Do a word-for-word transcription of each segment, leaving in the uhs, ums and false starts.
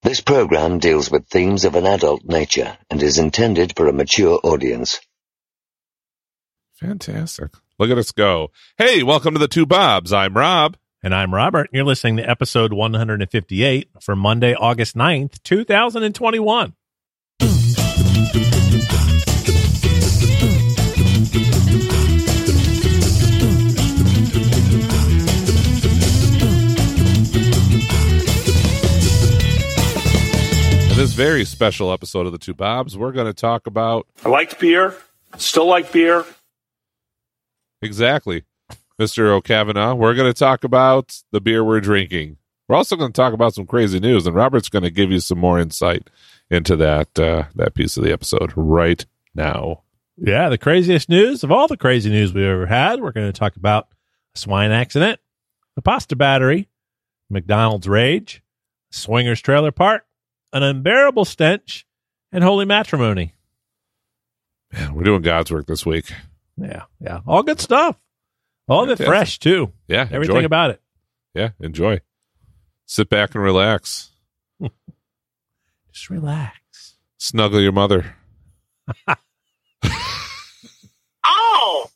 This program deals with themes of an adult nature and is intended for a mature audience. Fantastic. Look at us go. Hey, welcome to the Two Bobs. I'm Rob. And I'm Robert. You're listening to episode one fifty-eight for Monday, August ninth, two thousand twenty-one. This very special episode of the Two Bobs, we're going to talk about... I liked beer. Still like beer. Exactly. Mister O'Kavanaugh, we're going to talk about the beer we're drinking. We're also going to talk about some crazy news, and Robert's going to give you some more insight into that uh, that piece of the episode right now. Yeah, the craziest news of all the crazy news we've ever had. We're going to talk about a swine accident, the pasta battery, McDonald's rage, swingers trailer park, an unbearable stench, and holy matrimony. Man, we're doing God's work this week. Yeah, yeah. All good stuff. All of it fresh, too. Yeah, everything enjoy. about it. Yeah, enjoy. Sit back and relax. Just relax. Snuggle your mother. Oh!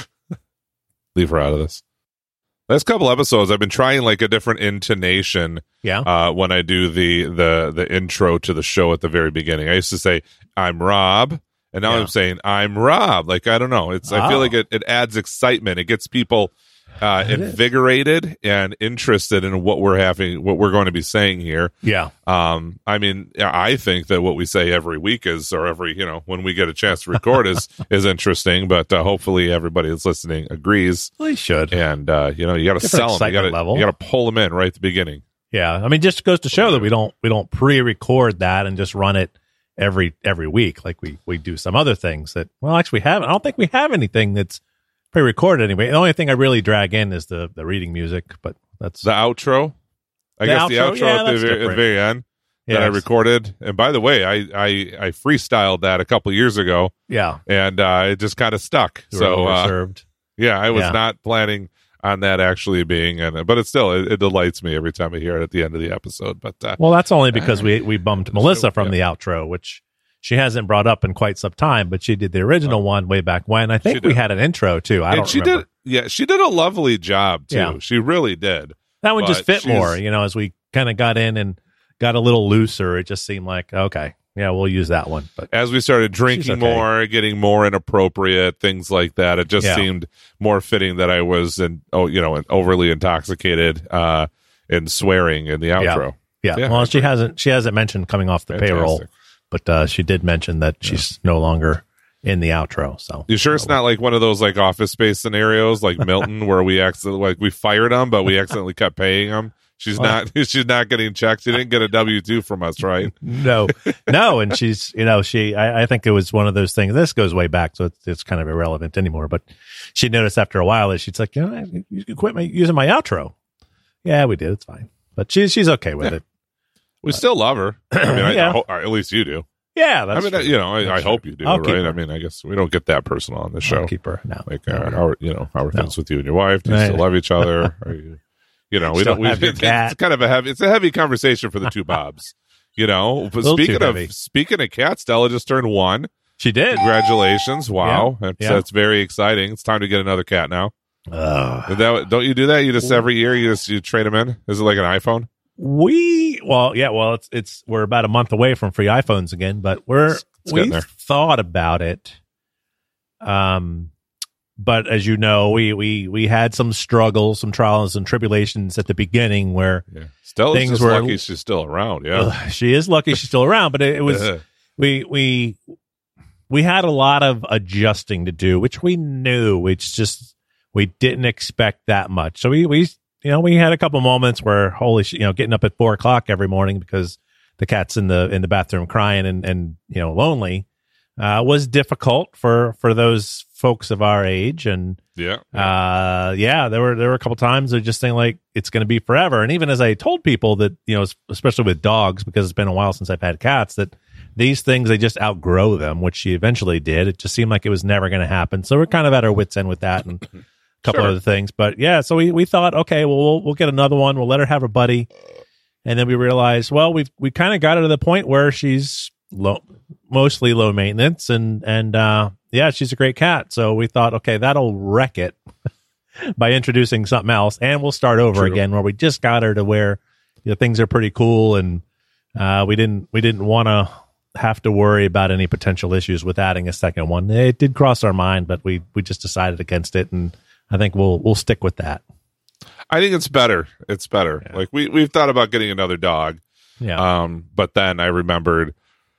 Leave her out of this. Last couple episodes, I've been trying like a different intonation. Yeah. Uh, when I do the the the intro to the show at the very beginning, I used to say I'm Rob, and now yeah. I'm saying I'm Rob. Like I don't know. It's oh. I feel like it, it adds excitement. It gets people uh, invigorated and interested in what we're having, what we're going to be saying here. Yeah. Um. I mean, I think that what we say every week is, or every you know, when we get a chance to record is is interesting. But uh, hopefully, everybody that's listening agrees. Well, they should. And uh, you know, you got to sell them. You got to you got to pull them in right at the beginning. Yeah, I mean, just goes to show that we don't we don't pre-record that and just run it every every week like we we do some other things that. Well, actually, we haven't. I don't think we have anything that's pre-recorded anyway. The only thing I really drag in is the the reading music, but that's the outro. I the guess outro, the outro yeah, at, the very, at the very end that yes. I recorded. And by the way, I I, I freestyled that a couple years ago. Yeah, and uh, it just kind of stuck. You so uh, served. Yeah, I was yeah. not planning on that actually being in it, but it still it, it delights me every time I hear it at the end of the episode. But uh, well, that's only because uh, we we bumped Melissa from yeah. the outro, which she hasn't brought up in quite some time, but she did the original oh. one way back when. I think we had an intro too. I and don't she remember. Did, yeah, she did a lovely job too. Yeah. She really did. That one but just fit more, you know, as we kind of got in and got a little looser. It just seemed like, okay, yeah, we'll use that one. But as we started drinking okay. more, getting more inappropriate, things like that, it just yeah. seemed more fitting that I was, in, oh, you know, overly intoxicated uh, and swearing in the outro. Yeah. yeah. yeah well, she hasn't she hasn't mentioned coming off the Fantastic. payroll, but uh, she did mention that yeah. she's no longer in the outro. So you sure it's not like one of those like Office Space scenarios like Milton where we accidentally like we fired him, but we accidentally kept paying him? She's well, not. She's not getting checks. She didn't get a W two from us, right? No, no. And she's, you know, she. I, I think it was one of those things. This goes way back, so it's, it's kind of irrelevant anymore. But she noticed after a while that she's like, you know, you can quit my, using my outro. Yeah, we did. It's fine. But she's she's okay with yeah. it. We but, still love her. I mean, yeah. I, I, at least you do. Yeah, that's I mean, true. you know, I, I true. hope you do, I'll right? I mean, I guess we don't get that personal on the show. I'll keep her. No, like, no, uh, no. how are, you know, how are no. things with you and your wife? Do you still love each other? Are you? You know, we Still don't. We, have your it's cat. kind of a heavy. It's a heavy conversation for the two Bobs. You know, but speaking of heavy. speaking of cats, Stella just turned one. She did. Congratulations! Wow, yeah. that's, yeah. that's very exciting. It's time to get another cat now. Uh, that, don't you do that? You just every year you just you trade them in. Is it like an iPhone? We well, yeah. Well, it's it's we're about a month away from free iPhones again, but we're it's, it's we thought about it. Um. But as you know, we, we, we had some struggles, some trials and tribulations at the beginning where yeah. Stella's things just were lucky she's still around. Yeah, uh, she is lucky she's still around. But it, it was we we we had a lot of adjusting to do, which we knew. It's just we didn't expect that much. So we we you know we had a couple moments where holy sh- you know getting up at four o'clock every morning because the cat's in the in the bathroom crying and and you know lonely. Uh, was difficult for, for those folks of our age, and yeah, yeah. uh, yeah, there were there were a couple times of just saying like it's going to be forever. And even as I told people that you know, especially with dogs, because it's been a while since I've had cats, that these things they just outgrow them, which she eventually did. It just seemed like it was never going to happen. So we're kind of at our wits' end with that, and a couple sure. other things. But yeah, so we, we thought, okay, well, we'll we'll get another one. We'll let her have her buddy. And then we realized, well, we've we kind of got her to the point where she's low, mostly low maintenance, and and uh, yeah, she's a great cat. So we thought, okay, that'll wreck it by introducing something else, and we'll start over True. again where we just got her to where you know, things are pretty cool, and uh, we didn't we didn't want to have to worry about any potential issues with adding a second one. It did cross our mind, but we we just decided against it, and I think we'll we'll stick with that. I think it's better. It's better. Yeah. Like we we've thought about getting another dog. Yeah. Um, but then I remembered,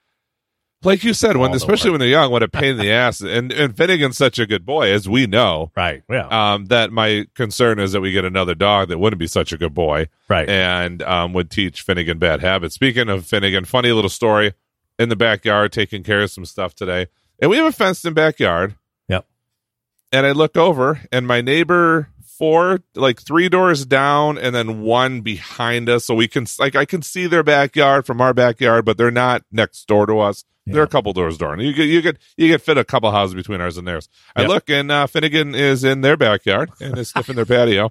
like you said, when All the especially work. when they're young, what a pain in the ass. And and Finnegan's such a good boy, as we know. Right. Yeah. Um, that my concern is that we get another dog that wouldn't be such a good boy, right. and um, would teach Finnegan bad habits. Speaking of Finnegan, funny little story in the backyard, taking care of some stuff today, and we have a fenced-in backyard. Yep. And I look over, and my neighbor, four, like three doors down, and then one behind us, so we can like I can see their backyard from our backyard, but they're not next door to us. Yeah. They're a couple doors down. You could you could you could fit a couple houses between ours and theirs. I Yep. look, and uh, Finnegan is in their backyard and is sniffing their patio.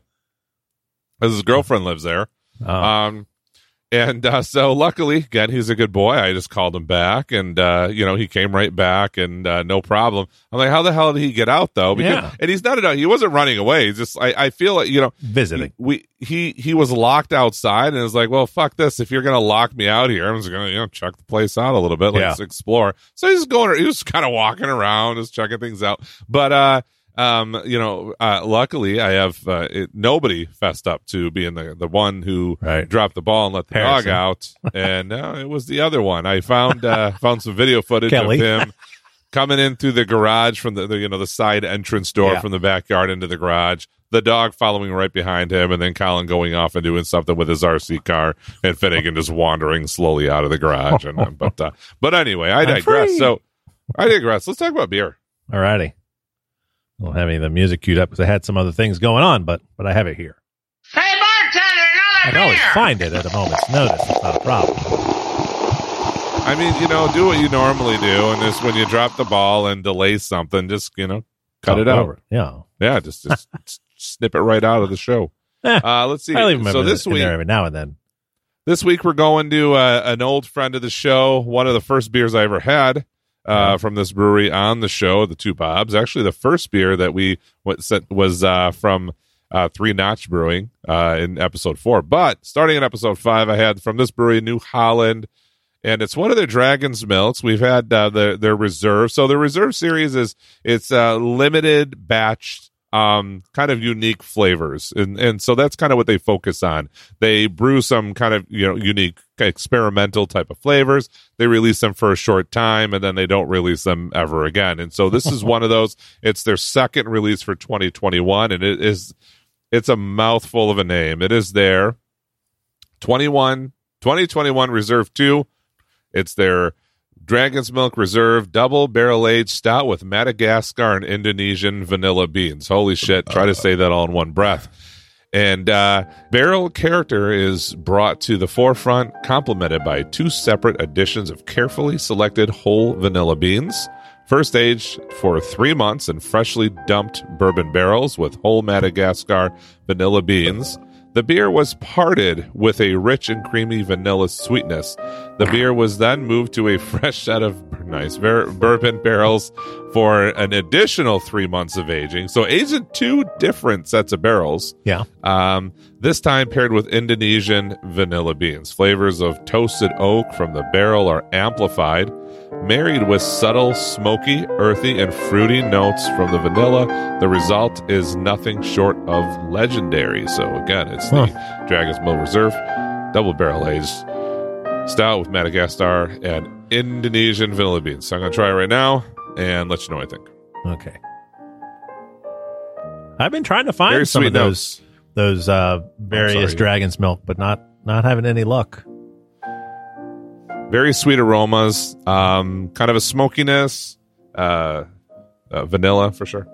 As his girlfriend lives there. Oh. Um, and uh, so luckily, again, he's a good boy. I just called him back, and uh, you know he came right back, and uh, no problem. I'm like, how the hell did he get out though? Because, Yeah. and he's not a, he wasn't running away. He's just I, I feel like you know Visiting. we he he was locked outside, and it was like, well, fuck this. If you're gonna lock me out here, I'm just gonna you know check the place out a little bit, let's Yeah. explore. So he's going, he was kind of walking around, just checking things out, but uh. Um, you know, uh, luckily I have uh, it, nobody fessed up to being the, the one who Right. dropped the ball and let the Harrison. dog out, and uh, it was the other one. I found uh, found some video footage Kelly. of him coming in through the garage from the, the you know the side entrance door Yeah. from the backyard into the garage. The dog following right behind him, and then Colin going off and doing something with his R C car, and Finnegan just wandering slowly out of the garage. And uh, but uh, but anyway, I I'm digress. free. So I digress. Let's talk about beer. Alrighty. I don't have any of the music queued up because I had some other things going on, but but I have it here. Hey, bartender, I another can always beer! find it at a moment's notice. It's not a problem. I mean, you know, do what you normally do, and just when you drop the ball and delay something, just you know, cut it out. Over. Yeah. Yeah, just, just s- snip it right out of the show. Eh, Uh, let's see. I leave them So this in week, there every now and then. this week we're going to uh, an old friend of the show. One of the first beers I ever had uh, from this brewery on the show, the Two Bobs. Actually, the first beer that we went, sent was uh, from uh, Three Notch Brewing uh, in episode four. But starting in episode five, I had from this brewery, New Holland. And it's one of their Dragon's Milks. We've had uh, their their reserve. So the reserve series is it's uh, limited batch, um, kind of unique flavors, and and so that's kind of what they focus on. They brew some kind of you know unique experimental type of flavors. They release them for a short time, and then they don't release them ever again. And so this is one of those. It's their second release for twenty twenty-one, and it is it's a mouthful of a name. It is their twenty-one twenty twenty-one Reserve two. It's their Dragon's Milk Reserve double barrel aged stout with Madagascar and Indonesian vanilla beans. Holy shit. Try to say that all in one breath. And uh, barrel character is brought to the forefront, complemented by two separate additions of carefully selected whole vanilla beans. First aged for three months in freshly dumped bourbon barrels with whole Madagascar vanilla beans. The beer was parted with a rich and creamy vanilla sweetness. The beer was then moved to a fresh set of nice ver- bourbon barrels for an additional three months of aging. So aged in two different sets of barrels. Yeah. Um, this time paired with Indonesian vanilla beans. Flavors of toasted oak from the barrel are amplified, married with subtle, smoky, earthy, and fruity notes from the vanilla. The result is nothing short of legendary. So again, it's the Huh. Dragon's Milk Reserve, double barrel aged stout with Madagascar and Indonesian vanilla beans. So I'm going to try it right now and let you know what I think. Okay. I've been trying to find Very some sweet of those those uh, various sorry. Dragon's Milk, but not not having any luck. Very sweet aromas, um, kind of a smokiness, uh, uh, vanilla for sure.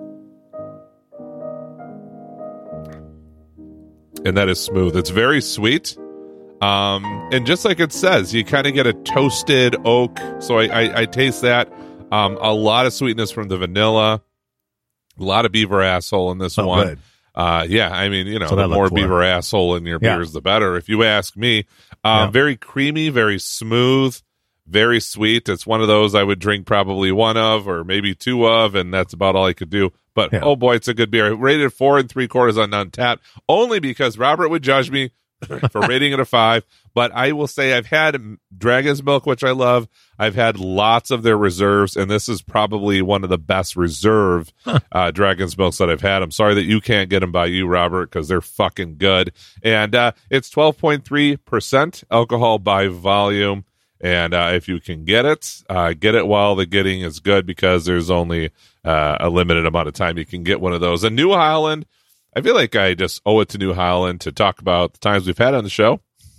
And that is smooth. It's very sweet. Um, and just like it says, you kind of get a toasted oak. So I, I, I taste that. Um, a lot of sweetness from the vanilla. A lot of beaver asshole in this Oh, one. good. Uh, yeah, I mean, you know, So the that more looked beaver asshole in your Yeah. beers, the better. If you ask me, um, Yeah. very creamy, very smooth, very sweet. It's one of those I would drink probably one of or maybe two of, and that's about all I could do. But Yeah. oh boy, it's a good beer. Rated four and three quarters on Untappd, only because Robert would judge me for rating it a five. But I will say I've had Dragon's Milk, which I love. I've had lots of their reserves, and this is probably one of the best reserve uh, Dragon's Milks that I've had. I'm sorry that you can't get them by you, Robert, because they're fucking good. And uh, it's twelve point three percent alcohol by volume. And uh, if you can get it, uh, get it while the getting is good, because there's only uh, a limited amount of time you can get one of those. And New Holland, I feel like I just owe it to New Holland to talk about the times we've had on the show.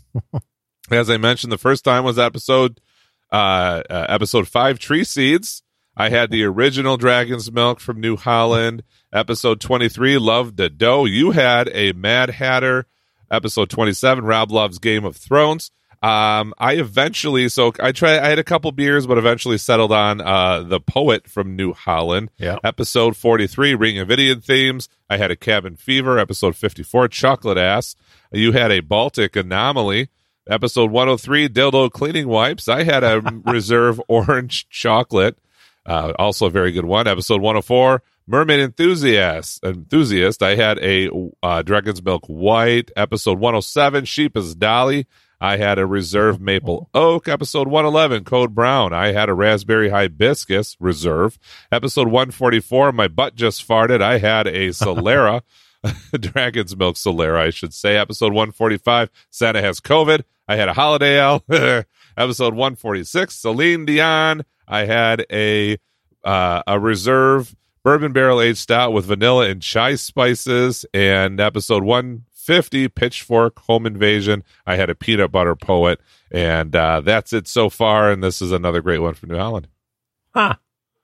As I mentioned, the first time was episode uh, uh, episode five, Tree Seeds. I had the original Dragon's Milk from New Holland. Episode twenty-three, Love the Dough. You had a Mad Hatter. Episode twenty-seven, Rob Loves Game of Thrones. Um, I eventually, so I tried, I had a couple beers, but eventually settled on uh, the Poet from New Holland. Yeah. Episode forty-three, Ring of Idiot Themes. I had a Cabin Fever. Episode fifty-four, Chocolate Ass. You had a Baltic Anomaly. Episode one oh three, Dildo Cleaning Wipes. I had a Reserve Orange Chocolate. Uh, also a very good one. Episode one oh four, Mermaid Enthusiast. Enthusiast. I had a uh, Dragon's Milk White. Episode one oh seven, Sheep is Dolly. I had a Reserve Maple Oak. Episode one eleven, Code Brown. I had a Raspberry Hibiscus Reserve. Episode one forty-four, My Butt Just Farted. I had a Solera. Dragon's Milk Solera, I should say. Episode one forty-five, Santa Has COVID. I had a Holiday Ale. Episode one forty-six, Celine Dion. I had a uh, a Reserve Bourbon Barrel Aged Stout with vanilla and chai spices. And episode one fifty, Pitchfork Home Invasion. I had a Peanut Butter Poet. And uh, that's it so far. And this is another great one from New Holland. Huh.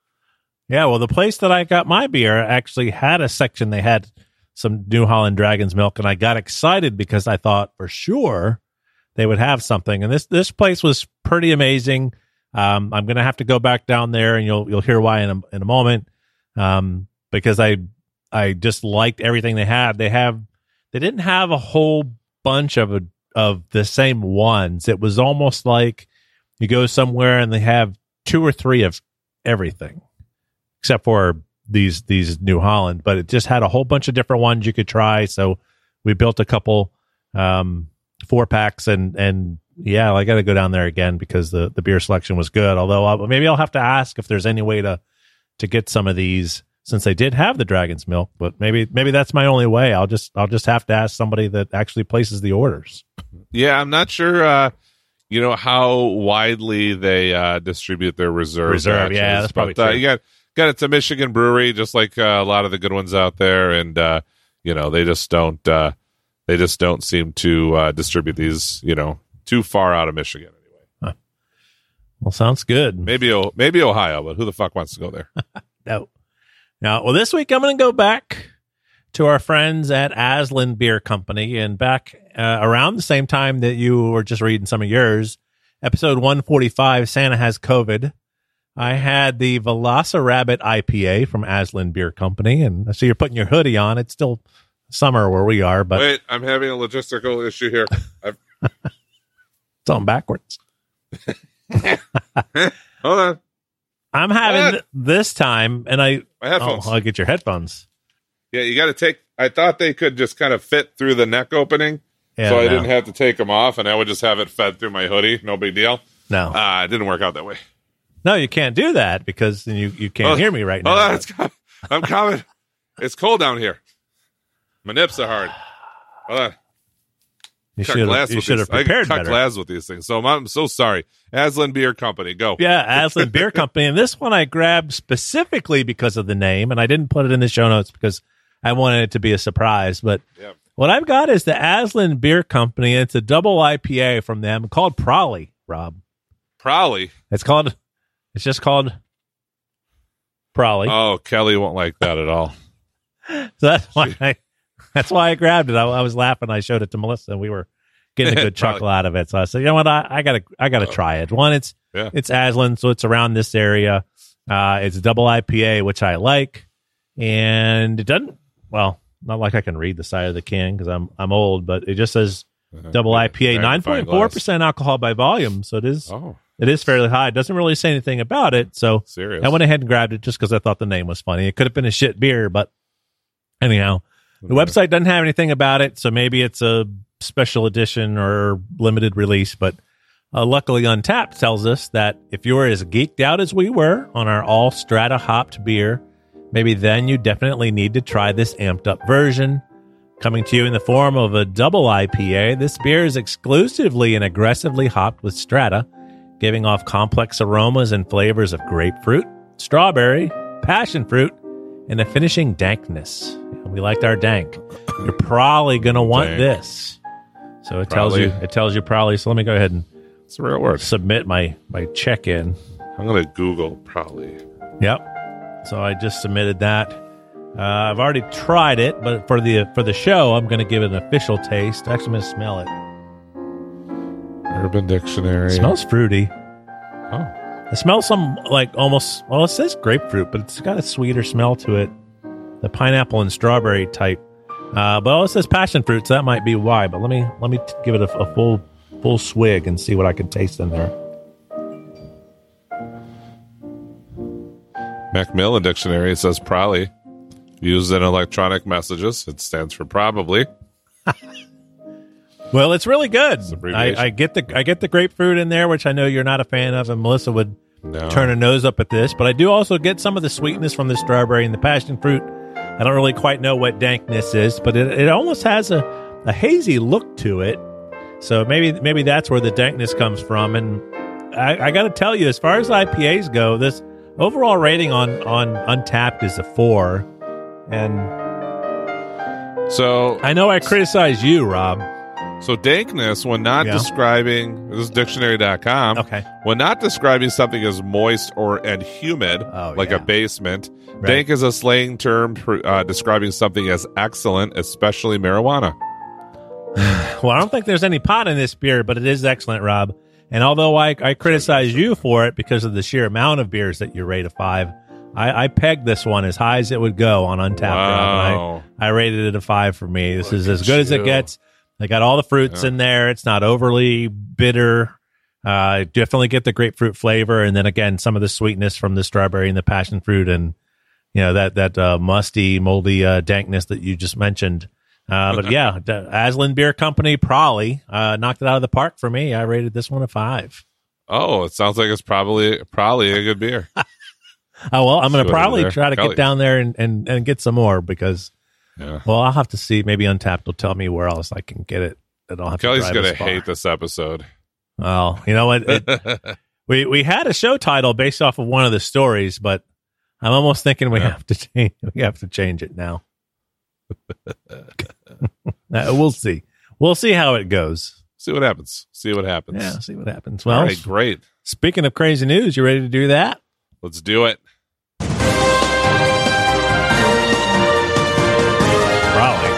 Yeah, well, the place that I got my beer actually had a section. They had some New Holland Dragon's Milk, and I got excited because I thought for sure they would have something. And this this place was pretty amazing. Um, I'm going to have to go back down there, and you'll you'll hear why in a, in a moment. Um, because I I just liked everything they had. They have they didn't have a whole bunch of a, of the same ones. It was almost like you go somewhere and they have two or three of everything, except for these these New Holland. But it just had a whole bunch of different ones you could try. So we built a couple um, four packs, and and yeah, I got to go down there again because the the beer selection was good. Although I'll, maybe I'll have to ask if there's any way to to get some of these, since they did have the Dragon's Milk. But maybe maybe that's my only way. I'll just I'll just have to ask somebody that actually places the orders. Yeah, I'm not sure. Uh, you know how widely they uh, distribute their reserve. Reserve, batches, yeah, that's probably but, uh, true. you got got it's a Michigan brewery, just like uh, a lot of the good ones out there, and uh, you know they just don't uh, they just don't seem to uh, distribute these, you know, too far out of Michigan anyway. Huh. Well, sounds good. Maybe o- maybe Ohio, but who the fuck wants to go there? No. Now, well, this week I'm going to go back to our friends at Aslan Beer Company, and back uh, around the same time that you were just reading some of yours, episode one forty-five, Santa Has COVID. I had the Velocirabbit I P A from Aslan Beer Company, and I see you're putting your hoodie on. It's still summer where we are, but Wait, I'm having a logistical issue here. I've... it's on backwards. Hold on, I'm having What? th- this time, and I my headphones. oh, I'll get your headphones. Yeah, you got to take. I thought they could just kind of fit through the neck opening, Yeah, so I no. didn't have to take them off, and I would just have it fed through my hoodie. No big deal. No, Uh, it didn't work out that way. no, you can't do that because then you you can't Oh, hear me right now. Hold on, it's com- I'm coming. It's cold down here. My nips are hard. Hold on. You Cut should glass have you with should these. have prepared I cut better. glass with these things. So I'm, I'm so sorry. Aslan Beer Company, go. Yeah, Aslan Beer Company. And this one I grabbed specifically because of the name, and I didn't put it in the show notes because I wanted it to be a surprise. But Yeah. what I've got is the Aslan Beer Company. It's a double I P A from them called Prolly, Rob. Probably. It's called, it's just called Prolly. Oh, Kelly won't like that at all. So that's why I, that's why I grabbed it. I, I was laughing. I showed it to Melissa, and we were getting a good chuckle out of it. So I said, you know what? I, I gotta, I gotta try it. One, it's, Yeah. it's Aslan, so it's around this area. Uh, it's a double I P A, which I like, and it doesn't. Well, not like I can read the side of the can because I'm I'm old, but it just says double I P A, nine point four percent alcohol by volume. So it is Oh, it is fairly high. It doesn't really say anything about it. So serious. I went ahead and grabbed it just because I thought the name was funny. It could have been a shit beer, but anyhow, the website doesn't have anything about it. So maybe it's a special edition or limited release. But uh, luckily, Untappd tells us that if you're as geeked out as we were on our all Strata hopped beer, maybe then you definitely need to try this amped up version. Coming to you in the form of a double I P A, this beer is exclusively and aggressively hopped with Strata, giving off complex aromas and flavors of grapefruit, strawberry, passion fruit, and a finishing dankness. We liked our dank. You're probably going to want Dank. this. So it tells Probably. you, it tells you probably. So let me go ahead and It's a real word. submit my, my check-in. I'm going to Google probably. Yep. So I just submitted that. Uh, I've already tried it, but for the for the show, I'm going to give it an official taste. Actually, I'm going to smell it. Urban Dictionary. It smells fruity. Oh, It smells some like almost, well, it says grapefruit, but it's got a sweeter smell to it. The pineapple and strawberry type. Uh, but it says passion fruit, so that might be why. But let me let me t- give it a, a full full swig and see what I can taste in there. Macmillan Dictionary says probably. Used in electronic messages. It stands for probably. Well, it's really good. abbreviation. I, I get the I get the grapefruit in there, which I know you're not a fan of, and Melissa would No. turn her nose up at this. But I do also get some of the sweetness from the strawberry and the passion fruit. I don't really quite know what dankness is, but it, it almost has a, a hazy look to it. So maybe maybe that's where the dankness comes from. And I, I got to tell you, as far as I P As go, this overall rating on on Untappd is a four. And So I know I criticize you, Rob. So dankness, when not Yeah. describing, this is dictionary dot com, Okay. when not describing something as moist or and humid, Oh, like yeah. a basement, Right. dank is a slang term for uh, describing something as excellent, especially marijuana. Well, I don't think there's any pot in this beer, but it is excellent, Rob. And although I, I criticize you for it because of the sheer amount of beers that you rate a five, I, I pegged this one as high as it would go on Untappd, Rob. Wow. And I, I rated it a five for me. This is as at good as it you. gets. They got all the fruits Yeah. in there. It's not overly bitter. Uh, definitely get the grapefruit flavor, and then again some of the sweetness from the strawberry and the passion fruit, and you know that that uh, musty, moldy uh, dankness that you just mentioned. Uh, but yeah, the Aslan Beer Company probably uh, knocked it out of the park for me. I rated this one a five. Oh, it sounds like it's probably probably a good beer. Oh well, I'm going See to what probably is there? try to Kelly. get down there and, and, and get some more because Yeah. well, I'll have to see. Maybe Untappd will tell me where else I can get it. I don't have Kelly's to drive gonna as far. hate this episode. Well, you know what? It, we we had a show title based off of one of the stories, but I'm almost thinking we Yeah. have to change. We have to change it now. Uh, we'll see. We'll see how it goes. See what happens. See what happens. Yeah, see what happens. Well, All right, great. speaking of crazy news, you ready to do that? Let's do it. Probably.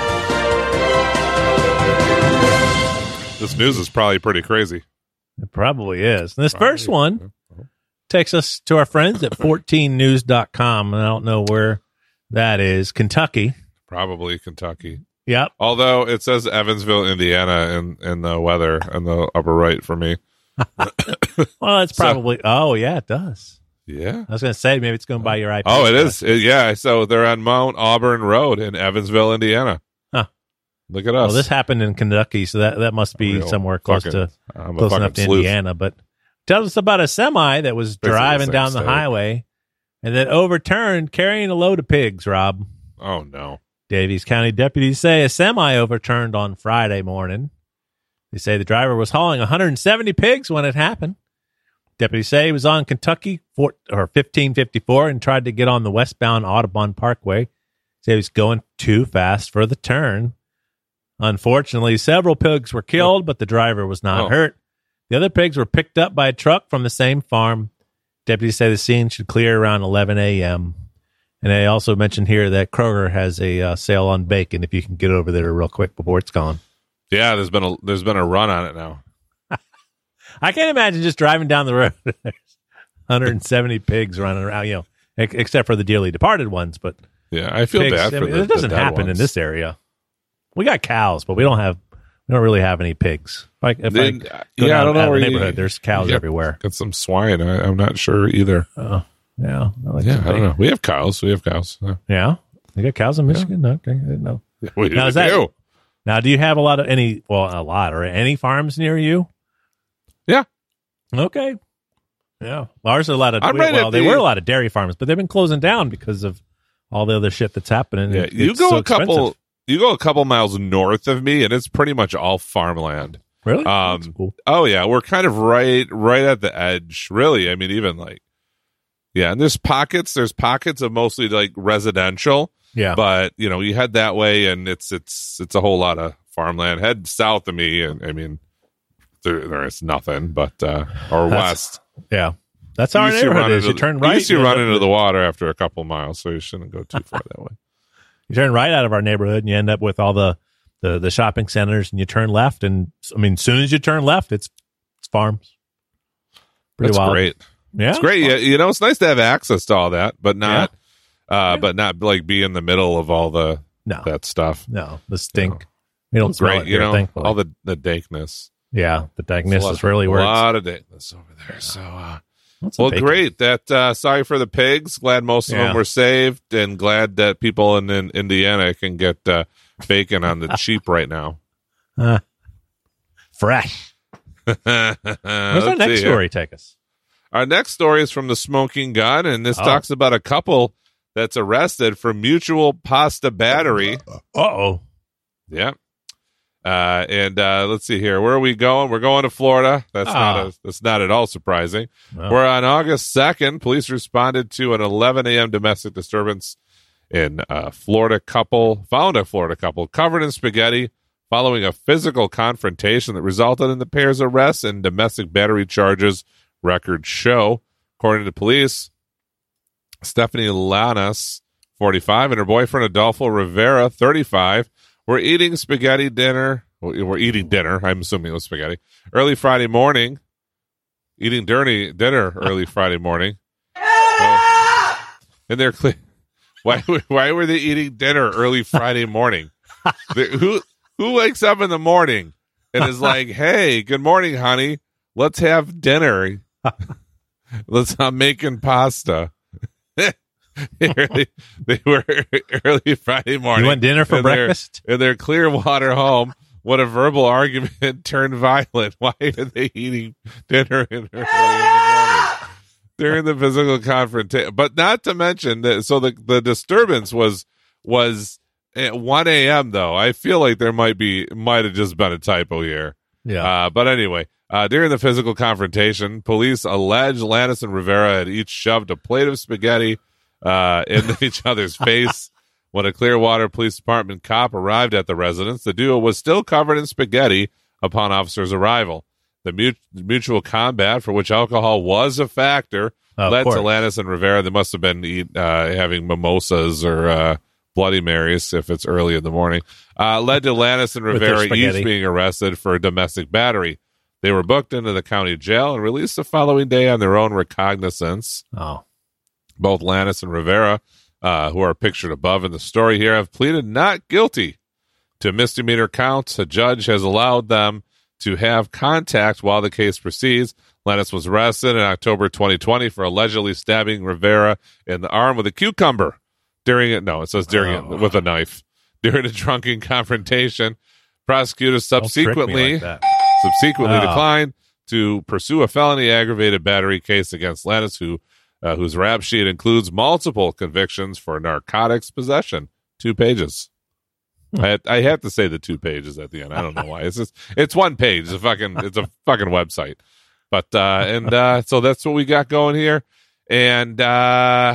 This news is probably pretty crazy. It probably is. And this Probably. first one takes us to our friends at fourteen news dot com. And I don't know where that is. Kentucky. Probably Kentucky. Yep. Although it says Evansville, Indiana in, in the weather in the upper right for me. Well, it's So- probably. Oh, yeah, it does. Yeah. I was going to say maybe it's going by your I P. Oh, it address. is. It- yeah. So they're on Mount Auburn Road in Evansville, Indiana. Huh. Look at us. Well, this happened in Kentucky, so that, that must be Real somewhere close fucking- to I'm a close fucking enough to sleuth. Indiana. But tells us about a semi that was Basically the driving same down the state. highway and then overturned carrying a load of pigs. Rob, Oh, no. Davies County deputies say a semi overturned on Friday morning. They say the driver was hauling one hundred seventy pigs when it happened. Deputies say he was on Kentucky four, or fifteen fifty-four and tried to get on the westbound Audubon Parkway. Say he was going too fast for the turn. Unfortunately, several pigs were killed, but the driver was not Oh. hurt. The other pigs were picked up by a truck from the same farm. Deputies say the scene should clear around eleven a.m. And they also mentioned here that Kroger has a uh, sale on bacon if you can get over there real quick before it's gone. Yeah, there's been a there's been a run on it now. I can't imagine just driving down the road. There's one hundred seventy pigs running around, you know, ex- except for the dearly departed ones. But Yeah, I feel pigs. bad for I mean, the, it doesn't the dead happen in ones. this area. We got cows, but we don't have we don't really have any pigs. Like if Then, I uh, go yeah, I down don't know out of where the you- neighborhood, there's cows Yeah. everywhere. Got some swine. I, I'm not sure either. Oh, yeah, I like Yeah, the I don't pig. know. We have cows. We have cows. Yeah. Yeah, you got cows in Michigan? Okay, I didn't know. We Now, is do. that- Now, do you have a lot of any? Well, a lot or any farms near you? Yeah. Okay. Yeah, well, ours are a lot of. I'm right well, at they the- were a lot of dairy farms, but they've been closing down because of all the other shit that's happening. Yeah, It- you it's go so a couple. expensive. You go a couple miles north of me, and it's pretty much all farmland. Really? Um, That's cool. Oh yeah, we're kind of right, right at the edge. Really, I mean, even like, yeah. And there's pockets. There's pockets of mostly like residential, Yeah. but you know, you head that way, and it's it's it's a whole lot of farmland. Head south of me, and I mean, there there is nothing, but uh, or That's- west. Yeah. That's how You our used to neighborhood run is. into You the- turn You right. used to you run end up- into the water after a couple miles, so you shouldn't go too far that way. You turn right out of our neighborhood, and you end up with all the, the, the shopping centers, and you turn left, and I mean, as soon as you turn left, it's it's farms. Pretty That's wild. great. Yeah, It's great. You, you know, it's nice to have access to all that, but not, uh, Yeah. but not like be in the middle of all the No, that stuff. no, the stink. We don't It's smell great, it you here, know, thankfully. all the the dankness. yeah, the There's dankness a lot- is really a where it's. lot of dankness over there. So, uh, What's the well, bacon? great. That uh, sorry for the pigs. Glad most of Yeah. them were saved, and glad that people in, in Indiana can get uh, bacon on the cheap right now. Uh, fresh. Where's our Let's next see here. story take us? Our next story is from the Smoking Gun, and this Oh. talks about a couple that's arrested for mutual pasta battery. Uh oh. Yeah. Uh, and uh, let's see here. Where are we going? We're going to Florida. That's Ah. not a, that's not at all surprising. Well. Where on August second, police responded to an eleven a.m. domestic disturbance in a Florida couple, found a Florida couple covered in spaghetti following a physical confrontation that resulted in the pair's arrest and domestic battery charges, records show. According to police, Stephanie Lanas, forty-five, and her boyfriend Adolfo Rivera, thirty-five, were eating spaghetti dinner. well, We're eating dinner. I'm assuming it was spaghetti. Early Friday morning. Eating dirty dinner early Friday morning. Uh, and they're clear. Why, why were they eating dinner early Friday morning? They- who who wakes up in the morning and is like, "Hey, good morning, honey. Let's have dinner. Let's I'm making pasta." they, they were early Friday morning. You want dinner for in their- breakfast? in their Clearwater home when a verbal argument turned violent. Why are they eating dinner in early in the morning during the physical confrontation? But not to mention that. So the the disturbance was was at one a.m. though. I feel like there might be might have just been a typo here. Yeah. Uh, but anyway, uh, during the physical confrontation, police allege Lannis and Rivera had each shoved a plate of spaghetti uh, in each other's face. When a Clearwater Police Department cop arrived at the residence, the duo was still covered in spaghetti upon officers' arrival. The mut- mutual combat, for which alcohol was a factor, Of led course. to Lannis and Rivera. They must have been eat, uh, having mimosas or uh, Bloody Marys if it's early in the morning. Uh, led to Lannis and With their Rivera spaghetti. each being arrested for domestic battery. They were booked into the county jail and released the following day on their own recognizance. Oh. Both Lannis and Rivera, uh, who are pictured above in the story here, have pleaded not guilty to misdemeanor counts. A judge has allowed them to have contact while the case proceeds. Lannis was arrested in October twenty twenty for allegedly stabbing Rivera in the arm with a cucumber during it. No, it says during Oh. it with a knife during a drunken confrontation. Prosecutors Don't trick me subsequently like that. subsequently Oh. declined to pursue a felony aggravated battery case against Lannis, who uh, whose rap sheet includes multiple convictions for narcotics possession. Two pages. I had, I had to say the two pages at the end. I don't know why. It's just it's one page. It's a fucking it's a fucking website. But uh, and uh, so that's what we got going here. And uh,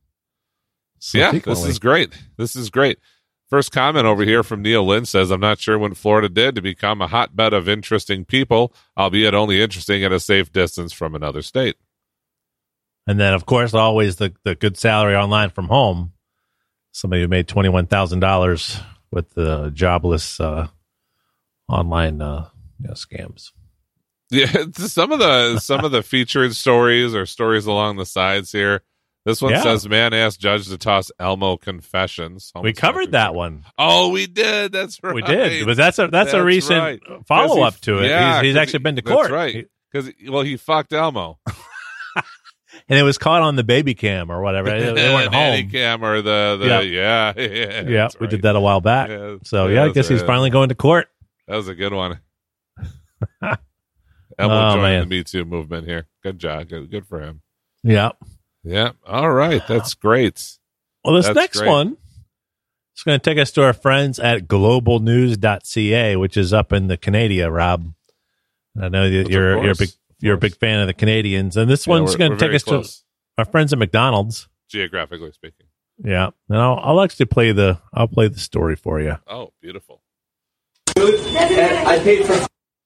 yeah, this Subsequently. is great. This is great. First comment over here from Neil Lynn says, I'm not sure what Florida did to become a hotbed of interesting people, albeit only interesting at a safe distance from another state. And then, of course, always the, the good salary online from home. Somebody who made twenty-one thousand dollars with the jobless uh, online uh, you know, scams. Yeah, some of the some of the featured stories or stories along the sides here. This one Yeah. says, man asked judge to toss Elmo confessions. We covered that one. Oh, we did. That's right. We did. But that's a that's, a That's recent right. follow up 'Cause he- to it. yeah, he's he's 'cause actually he- been to that's court. right. Because, well, he fucked Elmo. And it was caught on the baby cam or whatever. They, they weren't Nanny home. cam or the, the Yeah. yeah. Yeah, Yeah, that's we right. did that a while back. Yeah, so, yeah, yeah, I that's guess he's right. finally going to court. That was a good one. Elmo Oh, joined man. the Me Too movement here. Good job. Good, good for him. Yeah. Yeah. All right. That's great. Well, this That's next great. one is going to take us to our friends at global news dot c a, which is up in the Canada, Rob. I know that Of you're you're a course, big of you're a big course. fan of the Canadians, and this Yeah, one's we're- going we're to take very us close, to our friends at McDonald's. geographically speaking. Yeah, and I'll, I'll actually play the I'll play the story for you. Oh, beautiful. I paid for.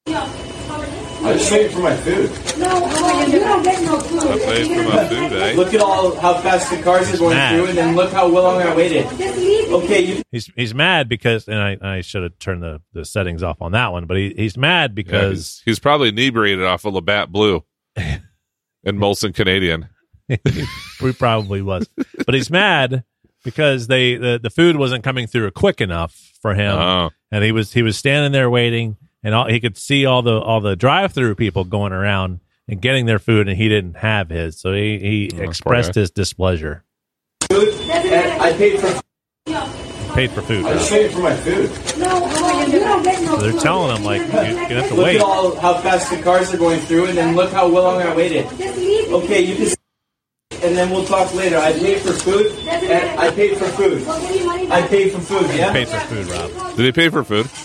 I just paid for my food. No, you don't get no food. I paid for my food, eh? Look at all how fast the cars are going mad. through, and then look how long I waited. Just leave it. Okay, you He's he's mad because, and I, I should have turned the, the settings off on that one, but he, he's mad Yeah, because he's, he's probably inebriated off of Labatt Blue and Molson Canadian. he probably was, but he's mad because they the, the food wasn't coming through quick enough for him, Oh. and he was he was standing there waiting, and all, he could see all the all the drive through people going around and getting their food, and he didn't have his, so he he Oh, poor expressed guy. his displeasure. food, and I paid for. Paid for food. I just Rob. paid for my food. No, you don't get no So they're food. telling him like you, you have to Look wait. at all how fast the cars are going through, and then look how long I waited. Just leave it. Okay, you can. And then we'll talk later. I paid for food. And I paid for food. Well, give me money I back. paid for food. Yeah. Paid for food, Rob. Did he pay for food?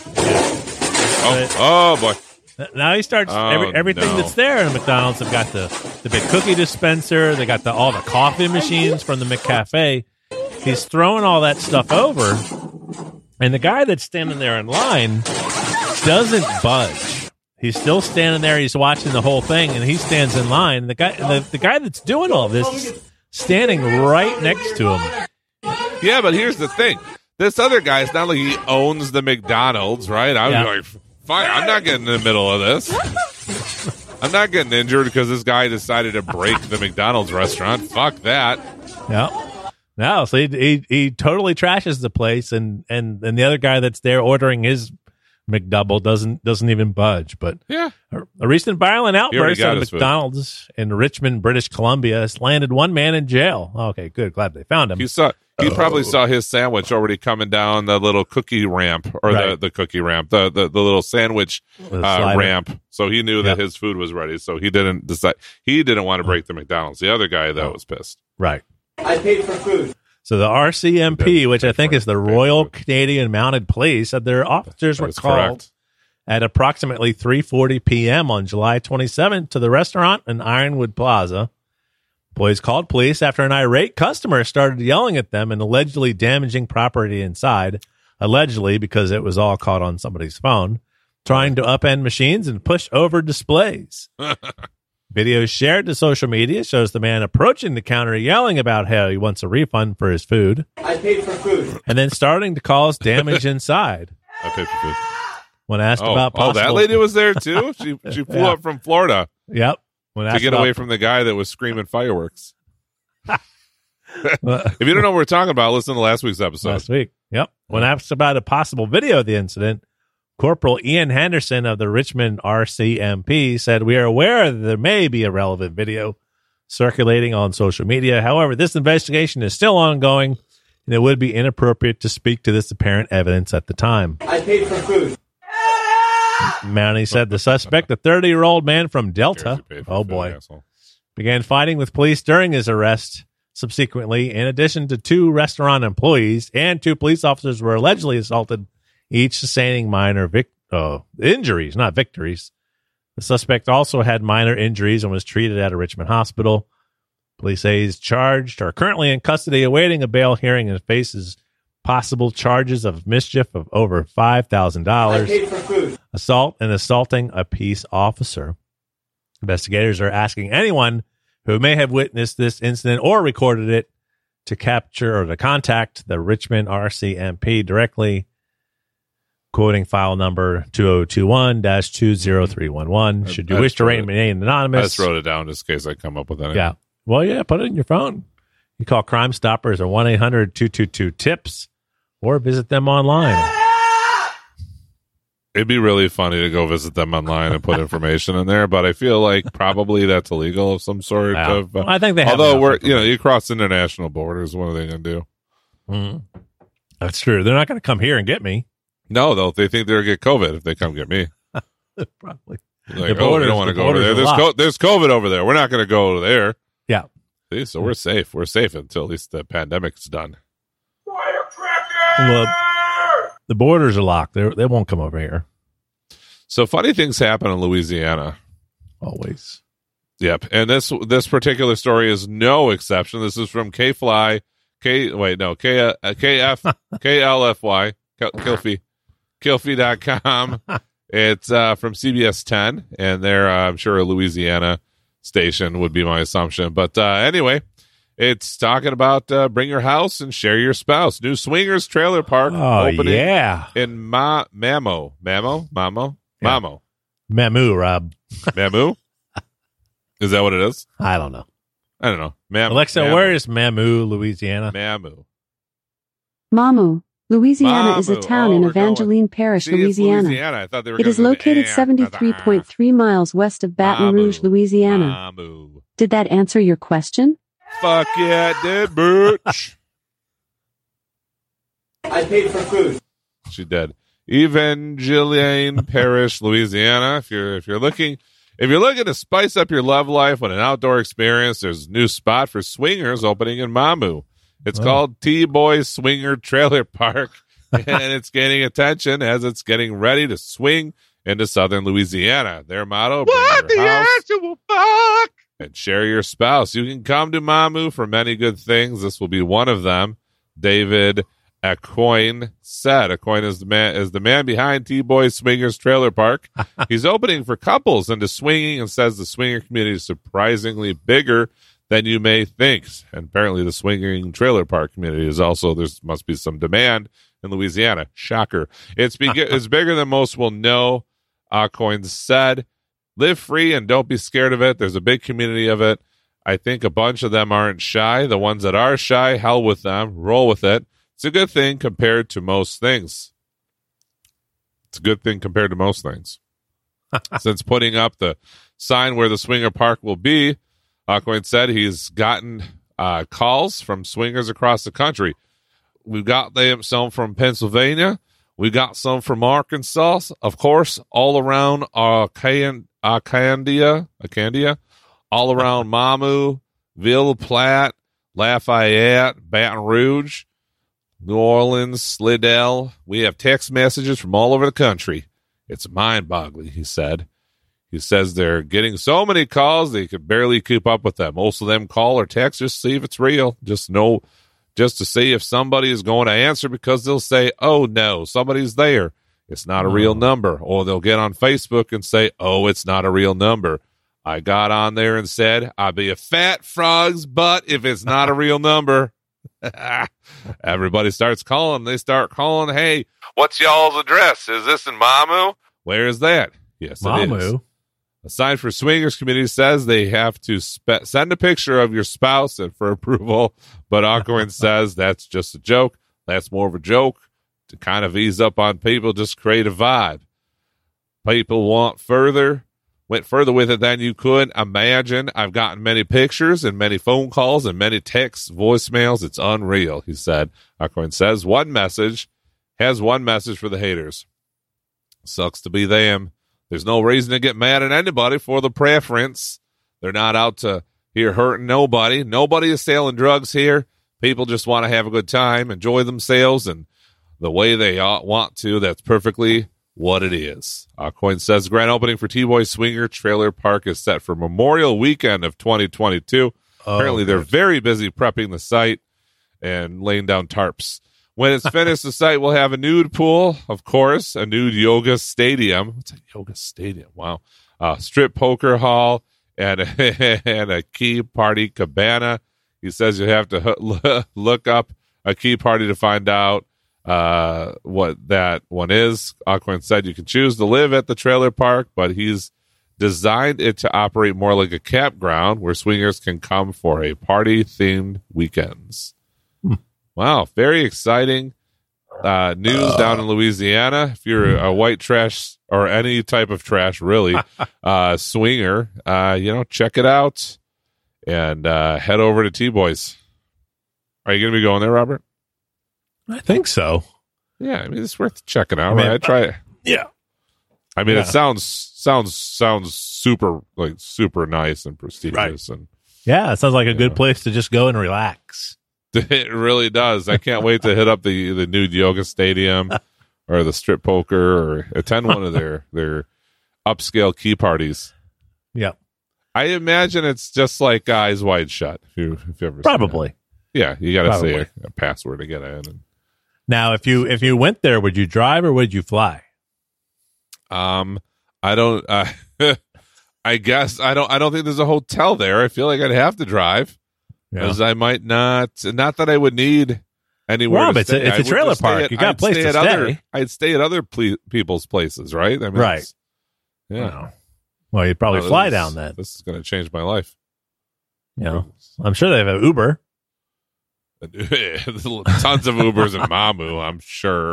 Oh, oh boy. Now he starts Oh, every, everything no. that's there in McDonald's. They've got the, the big cookie dispenser. They got the all the coffee machines from the McCafe. He's throwing all that stuff over, and the guy that's standing there in line doesn't budge. He's still standing there. He's watching the whole thing, and he stands in line. The guy, the, the guy that's doing all this, is standing right next to him. Yeah, but here's the thing. This other guy, it's not like he owns the McDonald's, right? I'm Yeah. like, fine, I'm not getting in the middle of this. I'm not getting injured because this guy decided to break the McDonald's restaurant. Fuck that. Yeah. No, so he, he he totally trashes the place, and and and the other guy that's there ordering his McDouble doesn't doesn't even budge. But Yeah. a, a recent violent outburst got at his food. McDonald's in Richmond, British Columbia, has landed one man in jail. Okay, good, glad they found him. He saw. He probably saw his sandwich already coming down the little cookie ramp, or the, Right. the cookie ramp, the the, the little sandwich The uh, slider. ramp. So he knew that Yeah. his food was ready. So he didn't decide. He didn't want to break the McDonald's. The other guy though was pissed. Right. I paid for food. So the R C M He P, did which I pay think for is it. the Paid for Royal it. Canadian Mounted Police, said their officers That were is called correct. at approximately three forty p.m. on July twenty-seventh to the restaurant in Ironwood Plaza. Employees called police after an irate customer started yelling at them and allegedly damaging property inside, allegedly because it was all caught on somebody's phone, trying to upend machines and push over displays. Videos shared to social media shows the man approaching the counter yelling about how he wants a refund for his food I paid for food. and then starting to cause damage inside. I paid for food. When asked Oh, about oh, possible, that lady was there too. She she flew Yeah. up from Florida Yep. When to asked get about- away from the guy that was screaming fireworks. If you don't know what we're talking about, listen to last week's episode. last week. Yep. When asked about a possible video of the incident, Corporal Ian Henderson of the Richmond R C M P said, "We are aware that there may be a relevant video circulating on social media. However, this investigation is still ongoing, and it would be inappropriate to speak to this apparent evidence at the time." I paid for food. Mountie said the suspect, a thirty-year-old man from Delta, Jersey paid for oh food, boy, asshole. began fighting with police during his arrest. Subsequently, in addition to two restaurant employees and two police officers were allegedly assaulted, each sustaining minor vic- oh, injuries, not victories. The suspect also had minor injuries and was treated at a Richmond hospital. Police say he's charged or currently in custody awaiting a bail hearing and faces possible charges of mischief of over five thousand I dollars, paid for food. assault, and assaulting a peace officer. Investigators are asking anyone who may have witnessed this incident or recorded it to capture or to contact the Richmond R C M P directly, quoting file number two oh two one dash two oh three one one. Should you I wish to just remain wrote I anonymous? just wrote it down just in case I come up with anything. Yeah. Well, yeah, put it in your phone. You call Crime Stoppers at one eight hundred two two two tips or visit them online. It'd be really funny to go visit them online and put information in there, but I feel like probably that's illegal of some sort. Wow. Of, uh, I think they have although enough we're, you know, information. you cross international borders, what are they going to do? Mhm. That's true. They're not going to come here and get me. No, though, they think they'll get COVID if they come get me. Probably. Like, The oh, we borders- don't want to the go over borders there. are There's, locked. co- there's COVID over there. We're not going to go there. Yeah. See, so we're safe. We're safe until at least the pandemic's done. Well, the borders are locked. They they won't come over here. So funny things happen in Louisiana. Always. Yep, and this this particular story is no exception. This is from K Fly, K wait no K uh, K F K L F Y Kilfy Kilfy dot com. It's uh, from C B S ten, and they're uh, I'm sure a Louisiana station would be my assumption. But uh, anyway, it's talking about uh, bring your house and share your spouse. New swingers trailer park Oh, opening yeah. in Ma Mamo Mamo Mamo Yeah. Mamo Mamu, Rob. Mamu. Is that what it is? I don't know. I don't know. Mam- Alexa, Mamu. where is Mamu, Louisiana? Mamu? Mamu, Louisiana is a Mamu. town Oh, in we're going- Evangeline Parish, See, it's Louisiana. Louisiana. I thought they were It gonna is do the located eh, seventy-three point three miles west of Baton Mamu. Rouge, Louisiana. Mamu. Did that answer your question? Fuck yeah, it did, bitch. I paid for food. She did. Evangeline Parish, Louisiana. If you're if you're looking if you're looking to spice up your love life with an outdoor experience, there's a new spot for swingers opening in Mamu. It's Oh. called T-Boy Swinger Trailer Park, and it's gaining attention as it's getting ready to swing into southern Louisiana. Their motto: bring What your the house actual fuck? and share your spouse. You can come to Mamu for many good things. This will be one of them. David Acoin said. Acoin is the man is the man behind T-Boy Swingers Trailer Park. He's opening for couples into swinging and says the swinger community is surprisingly bigger than you may think. And apparently the swinging trailer park community is also, there must be some demand in Louisiana. Shocker. It's, be- it's bigger than most will know, Acoin said. Live free and don't be scared of it. There's a big community of it. I think a bunch of them aren't shy. The ones that are shy, hell with them. Roll with it. It's a good thing compared to most things. It's a good thing compared to most things. Since putting up the sign where the swinger park will be, Aquin said he's gotten uh, calls from swingers across the country. We've got them some from Pennsylvania. We got some from Arkansas, of course, all around Arcan- Arcandia, Arcandia, all around Mamu, Ville Platte, Lafayette, Baton Rouge, New Orleans, Slidell. We have text messages from all over the country. It's mind-boggling, he said. He says they're getting so many calls they could barely keep up with them. Most of them call or text just to see if it's real. Just know, just to see if somebody is going to answer, because they'll say, oh, no, somebody's there. It's not a real number. Or they'll get on Facebook and say, oh, it's not a real number. I got on there and said, I'll be a fat frog's butt if it's not a real number. Everybody starts calling. They start calling, hey, what's y'all's address? Is this in Mamu? Where is that? Yes, it is. Mamu. A sign for swingers committee says they have to spe- send a picture of your spouse and for approval, but Aquin says that's just a joke. That's more of a joke to kind of ease up on people, just create a vibe. People want further, went further with it than you could imagine. I've gotten many pictures and many phone calls and many texts, voicemails. It's unreal, he said. Aquin says one message, has one message for the haters. Sucks to be them. There's no reason to get mad at anybody for the preference. They're not out to here hurting nobody. Nobody is selling drugs here. People just want to have a good time, enjoy themselves, and the way they ought, want to. That's perfectly what it is. Aquin says grand opening for T-Boy Swinger Trailer Park is set for Memorial Weekend of twenty twenty-two. Oh, Apparently, they're good. very busy prepping the site and laying down tarps. When it's finished, the site will have a nude pool, of course, a nude yoga stadium. What's a yoga stadium? Wow. Uh, strip poker hall and a, and a key party cabana. He says you have to h- look up a key party to find out uh, what that one is. Aquin said you can choose to live at the trailer park, but he's designed it to operate more like a campground where swingers can come for a party-themed weekends. Hmm. Wow, very exciting uh, news uh. down in Louisiana. If you're a white trash or any type of trash, really, uh, swinger, uh, you know, check it out and uh, head over to T-Boys. Are you going to be going there, Robert? I think so. Yeah, I mean, it's worth checking out, I mean, right? I try it. Yeah. I mean, Yeah. it sounds sounds sounds super like super nice and prestigious, Right. and Yeah, it sounds like a good Yeah. place to just go and relax. it really does. I can't wait to hit up the the new yoga stadium or the strip poker or attend one of their their upscale key parties. Yeah, I imagine it's just like Eyes Wide Shut. If you if you ever seen probably. it. Yeah, you got to say Probably. a, a password to get in. And, Now, if you if you went there, would you drive or would you fly? um, I don't. Uh, I guess I don't. I don't think there's a hotel there. I feel like I'd have to drive. Yeah. Because I might not, not that I would need anywhere. Rob, to it's a- stay. it's a I would trailer just stay park. at- You got a I'd place stay to at Other, stay. I'd stay at other ple- people's places, right? I mean, Right. it's- Yeah. Oh. Well, you'd probably No, fly this- down then. This is going to change my life. You know, I'm sure they have an Uber. Tons of Ubers and Mamu, I'm sure.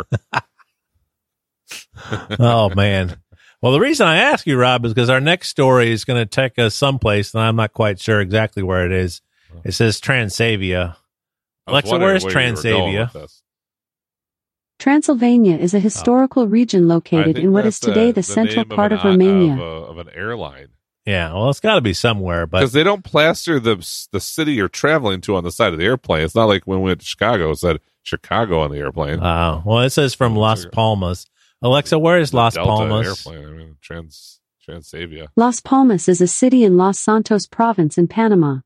Oh man. Well, the reason I ask you, Rob, is because our next story is going to take us someplace, and I'm not quite sure exactly where it is. It says Transavia. I was Alexa, wondering where's where you were going Transavia? with this. Transylvania is a historical region I located think in what that's is today the, the central name part of, of, an, Romania. Of, a, of an airline. Yeah, well, it's got to be somewhere, but Because they don't plaster the the city you're traveling to on the side of the airplane. It's not like when we went to Chicago, it said Chicago on the airplane. uh, well, it says from Las Palmas. Alexa, where is Las Delta Palmas? airplane. I mean, Trans Transavia. Las Palmas is a city in Los Santos province in Panama.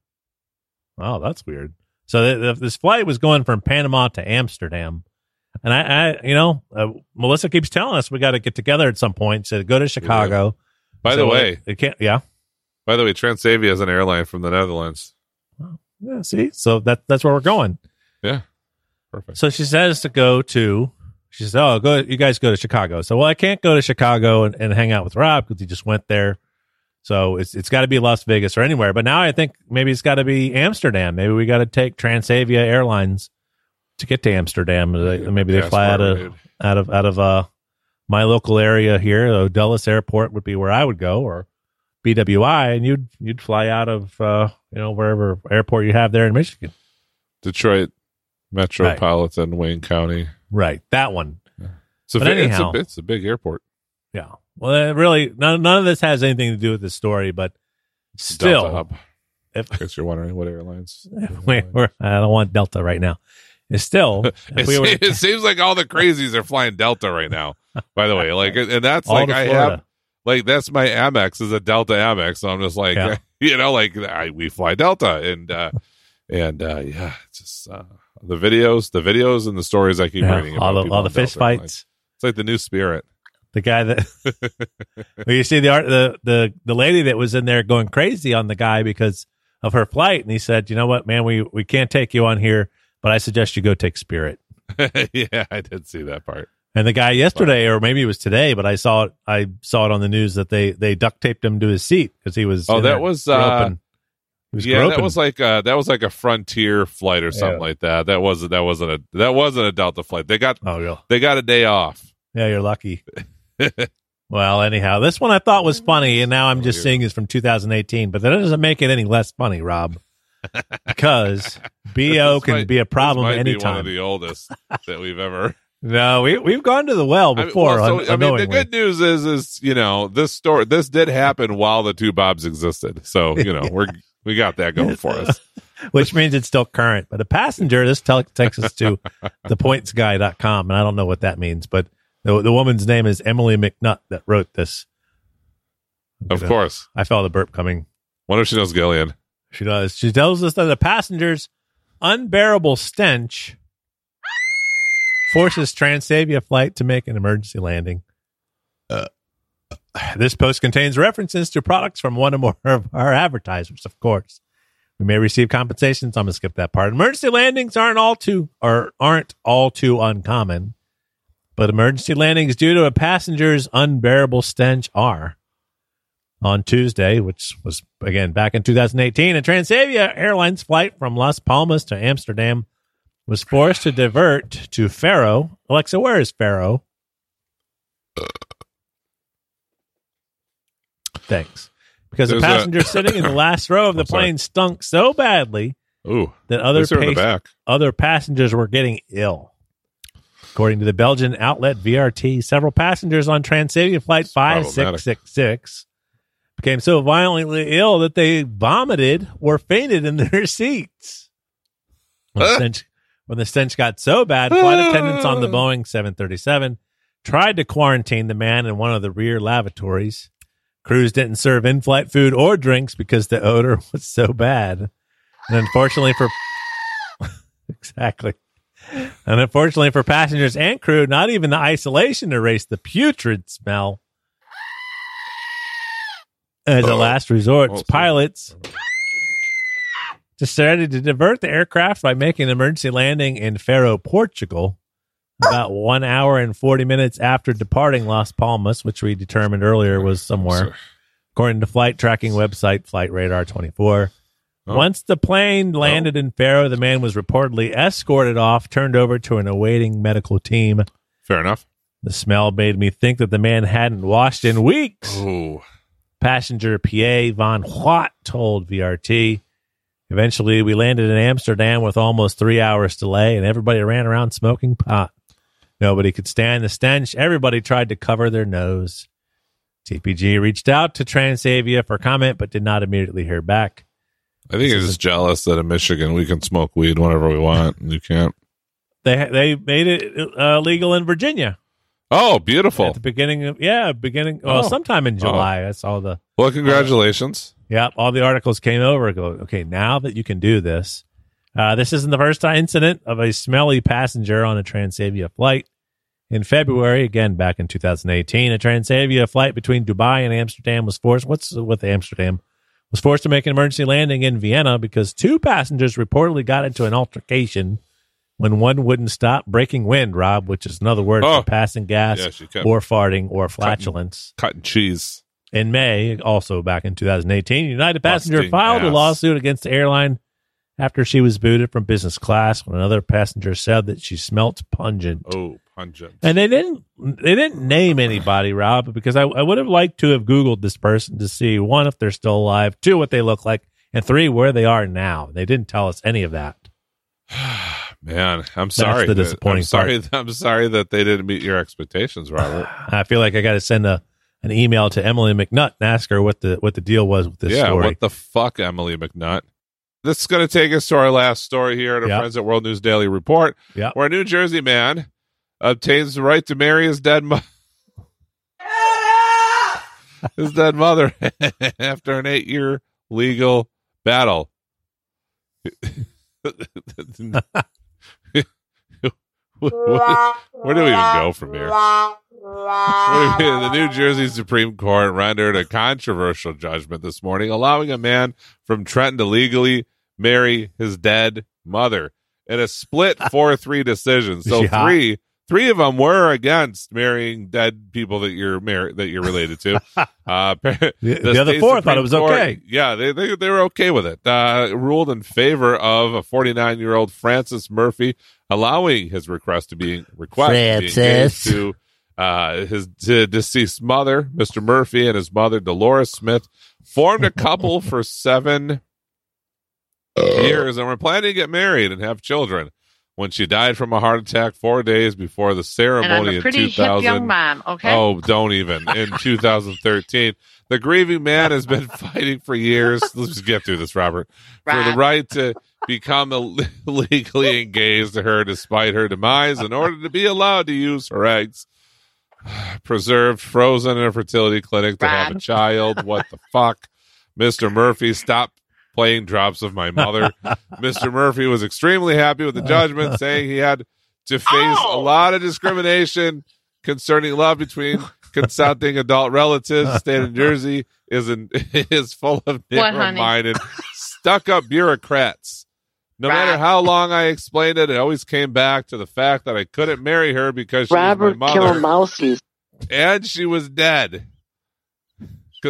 Oh, that's weird. So th- th- this flight was going from Panama to Amsterdam, and I, I you know, uh, Melissa keeps telling us we got to get together at some point. Said go to Chicago. By So the it- way, it can't. Yeah. by the way, Transavia is an airline from the Netherlands. Yeah. See, so that that's where we're going. Yeah, perfect. So she says to go to. She says, "Oh, go. You guys go to Chicago." So, well, I can't go to Chicago and, and hang out with Rob because he just went there. So it's it's got to be Las Vegas or anywhere. But now I think maybe it's got to be Amsterdam. Maybe we got to take Transavia Airlines to get to Amsterdam. Maybe they fly out of out of out of uh my local area here. Uh, Dulles Airport would be where I would go, or B W I, and you'd you'd fly out of uh you know wherever airport you have there in Michigan. Detroit Metropolitan Wayne County. Right, that one. So But it's, anyhow- a, it's a big airport. Yeah. Well, it really, none, none of this has anything to do with the story, but Delta still, Hub. if In case you're wondering what airlines. we, we're, I don't want Delta right now. It's still, It, if we were, it seems like all the crazies are flying Delta right now. By the way, like, and that's all like to I Florida. have, like that's my Amex is a Delta Amex, so I'm just like, Yeah. you know, like I, we fly Delta, and uh and uh yeah, it's just uh, the videos, the videos, and the stories I keep Yeah, reading about all the, people all the on fist Delta Airlines. fights. It's like the new Spirit. The guy that, well, you see the art, the, the, the lady that was in there going crazy on the guy because of her flight. And he said, you know what, man, we, we can't take you on here, but I suggest you go take Spirit. Yeah, I did see that part. And the guy yesterday, or maybe it was today, but I saw it. I saw it on the news that they they duct taped him to his seat because he was. Oh, in that there was, uh, groping. He was Yeah, groping. that was like uh that was like a Frontier flight or something Yeah. like that. That wasn't that wasn't a that wasn't a Delta flight. They got Oh, yeah. they got a day off. Yeah, you're lucky. Well, anyhow, this one I thought was funny, and now I'm just seeing is from two thousand eighteen, but that doesn't make it any less funny, Rob, because B O This can might- be a problem this might be one anytime. of the oldest that we've ever. No, we we've gone to the well I mean, before. well, so, un- I mean, the unknowingly. good news is, is you know, this story, this did happen while the two Bobs existed. So you know, we're we got that going for us. Which means it's still current. But a passenger, this tel- takes us to the points guy dot com, and I don't know what that means, but the, the woman's name is Emily McNutt that wrote this. Of course, I felt the burp coming. wonder if she knows Gillian. She does. She tells us that the passenger's unbearable stench forces Transavia flight to make an emergency landing. Uh, this post contains references to products from one or more of our advertisers, of course. We may receive compensation, so I'm going to skip that part. Emergency landings aren't all too or aren't all too uncommon, but emergency landings due to a passenger's unbearable stench are. on Tuesday, which was, again, back in two thousand eighteen. A Transavia Airlines flight from Las Palmas to Amsterdam was forced to divert to Faro. Alexa, where is Faro? Thanks. Because There's a passenger a- sitting in the last row of the I'm sorry. plane stunk so badly Ooh, that other, they're in the pas- back. other passengers were getting ill. According to the Belgian outlet V R T, several passengers on Transavia flight five six six six became so violently ill that they vomited or fainted in their seats. When the stench, when the stench got so bad, flight attendants on the Boeing seven thirty-seven tried to quarantine the man in one of the rear lavatories. Crews didn't serve in-flight food or drinks because the odor was so bad. And unfortunately for exactly. And unfortunately for passengers and crew, not even the isolation erased the putrid smell. As a last resort, Oh, pilots decided to divert the aircraft by making an emergency landing in Faro, Portugal, about one hour and forty minutes after departing Las Palmas, which we determined earlier was somewhere, according to flight tracking website Flight Radar twenty-four. Oh. Once the plane landed in Faro, the man was reportedly escorted off, turned over to an awaiting medical team. Fair enough. The smell made me think that the man hadn't washed in weeks. Ooh. Passenger Pierre Van Huat told V R T. Eventually, we landed in Amsterdam with almost three hours delay, and everybody ran around smoking pot. Nobody could stand the stench. Everybody tried to cover their nose. T P G reached out to Transavia for comment, but did not immediately hear back. I think he's just jealous that in Michigan we can smoke weed whenever we want, and you can't. They they made it uh, legal in Virginia Oh, beautiful. at the beginning of yeah beginning well Oh. sometime in July. I saw the Well, congratulations. yeah all the articles came over. Go okay now that you can do this. Uh, this isn't the first incident of a smelly passenger on a Transavia flight. In February, again back in two thousand eighteen, a Transavia flight between Dubai and Amsterdam was forced. What's with Amsterdam? Was forced to make an emergency landing in Vienna because two passengers reportedly got into an altercation when one wouldn't stop breaking wind, Rob, which is another word Oh. for passing gas Yeah, she kept or farting or flatulence. cutting cheese. In May, also back in two thousand eighteen, United Passenger Busting filed a ass. lawsuit against the airline after she was booted from business class when another passenger said that she smelt pungent. Oh, pungent. And they didn't they didn't name anybody, Rob, because I, I would have liked to have Googled this person to see, one, if they're still alive, two, what they look like, and three, where they are now. They didn't tell us any of that. Man, I'm sorry. the that- disappointing I'm sorry. I'm sorry that they didn't meet your expectations, Robert. I feel like I got to send a an email to Emily McNutt and ask her what the what the deal was with this yeah, story. what the fuck, Emily McNutt? This is going to take us to our last story here at our Yep. Friends at World News Daily Report, Yep. where a New Jersey man obtains the right to marry his dead mother. his dead mother after an eight-year legal battle. Where do we even go from here? The New Jersey Supreme Court rendered a controversial judgment this morning, allowing a man from Trenton to legally marry his dead mother in a split four three decision. So Is she hot? three three of them were against marrying dead people that you're married that you're related to. Uh, The- the other state four thought Supreme it was Court- okay. Yeah, they, they they were okay with it. Uh, ruled in favor of a forty-nine year old Francis Murphy, allowing his request to be request to be engaged Francis. to uh, his to deceased mother, Mister Murphy, and his mother, Dolores Smith, formed a couple for seven years and were planning to get married and have children. When she died from a heart attack four days before the ceremony And I'm a in pretty two hip thousand. young man, okay? Oh, don't even. In two thousand thirteen, the grieving man has been fighting for years. Let's just get through this, Robert. For the Rob. right to become a- legally engaged to her despite her demise in order to be allowed to use her eggs. Preserved, frozen in a fertility clinic to have a Rob. child. What the fuck? Mister Murphy, stop playing drops of my mother. Mister Murphy was extremely happy with the judgment, saying he had to face a Oh. lot of discrimination concerning love between consenting adult relatives. The state of New Jersey is in, is full of What, honey? narrow-minded, stuck-up bureaucrats. No matter Rob. how long I explained it, it always came back to the fact that I couldn't marry her because she Robert was my kill mother mousies. and she was dead. Because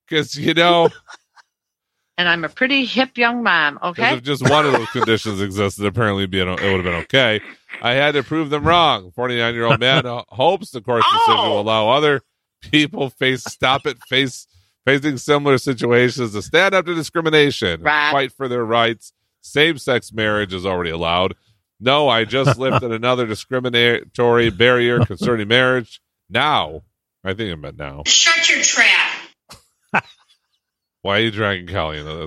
Because, you know, And I'm a pretty hip young mom, okay? if just one of those conditions existed, apparently it'd be, it would have been okay. I had to prove them wrong. forty-nine-year-old man hopes the court's decision Oh. will allow other people face stop it face facing similar situations to stand up to discrimination and Right. fight for their rights. Same-sex marriage is already allowed. No, I just lifted another discriminatory barrier concerning marriage. Now, I think I meant now. Shut your trap. Why are you dragging Kelly into this?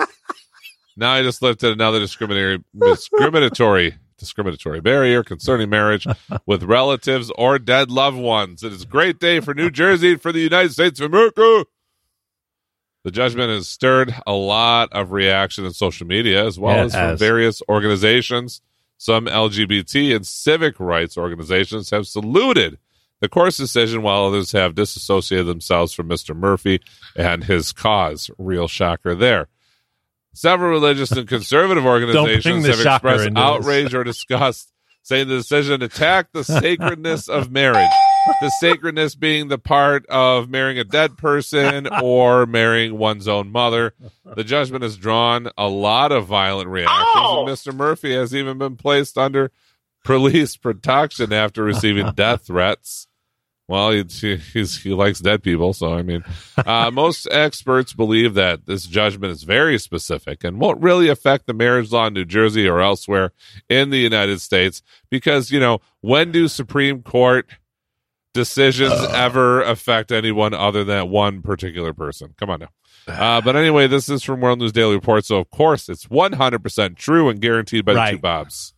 Now I just lifted another discriminatory, discriminatory, discriminatory barrier concerning marriage with relatives or dead loved ones. It is a great day for New Jersey and for the United States of America. The judgment has stirred a lot of reaction in social media, as well Yeah, it as from has. various organizations. Some L G B T and civic rights organizations have saluted the court's decision, while others have disassociated themselves from Mister Murphy and his cause. Real shocker there. Several religious and conservative bring organizations the have shocker expressed into this. outrage or disgust, saying the decision attacked the sacredness of marriage. The sacredness being the part of marrying a dead person or marrying one's own mother. The judgment has drawn a lot of violent reactions, Oh! and Mister Murphy has even been placed under police protection after receiving death threats. Well, he, he's, he likes dead people, so I mean, uh, most experts believe that this judgment is very specific and won't really affect the marriage law in New Jersey or elsewhere in the United States because, you know, when do Supreme Court decisions ever affect anyone other than one particular person? Come on now. Uh, but anyway, this is from World News Daily Report, so of course it's one hundred percent true and guaranteed by the Right. two Bobs.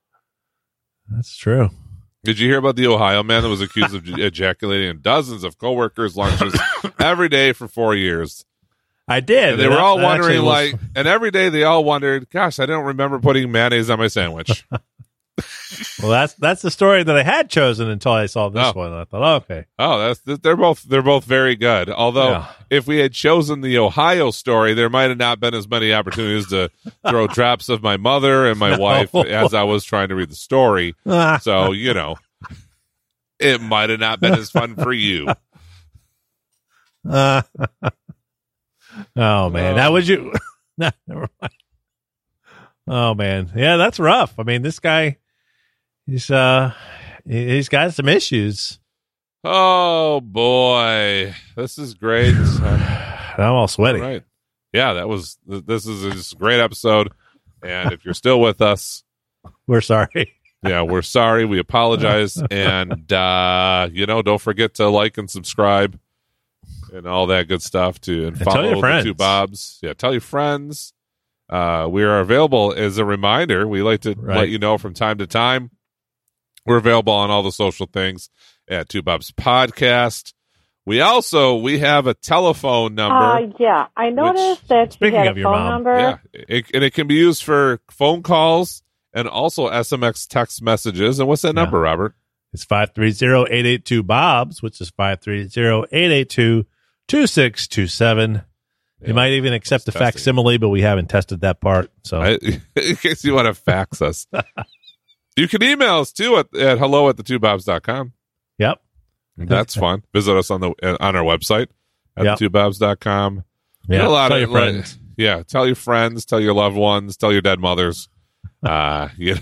That's true. Did you hear about the Ohio man that was accused of ejaculating on dozens of coworkers' lunches every day for four years? I did. And they were That- all that actually wondering, was- like, and every day they all wondered, gosh, I don't remember putting mayonnaise on my sandwich. well, that's that's the story that I had chosen until I saw this Oh. one. I thought, oh, okay, Oh, that's they're both they're both very good. Although, Yeah. if we had chosen the Ohio story, there might have not been as many opportunities to throw traps of my mother and my wife as I was trying to read the story. So, you know, it might have not been as fun for you. Uh, oh man, how would you? Nah, never mind. Oh man, yeah, that's rough. I mean, this guy, he's uh, he- he's got some issues. Oh boy, this is great. I'm all sweaty. All right. Yeah, that was this is just a great episode. And if you're still with us, We're sorry. yeah, we're sorry. We apologize. And uh, you know, don't forget to like and subscribe and all that good stuff to and And tell follow your the friends. two Bobs. Yeah, tell your friends. Uh, we are available as a reminder. We like to Right. let you know from time to time. We're available on all the social things at Two Bobs Podcast. We also we have a telephone number. Uh, yeah, I noticed that you Speaking had of a your phone mom, number. Yeah, it, and it can be used for phone calls and also S M S text messages. And what's that Yeah. number, Robert? It's five three zero, eight eight two, B O B S, which is five three zero, eight eight two, two six two seven. Yeah, You might even accept the testing. facsimile, but we haven't tested that part. So I, in case you want to fax us. You can email us too at, at hello at the two bobs dot com. yep. That's fun. Visit us on the on our website at Yep. the two bobs dot com. Yeah. A lot Tell of your friends. like- yeah, tell your friends, tell your loved ones, tell your dead mothers. Uh, yeah.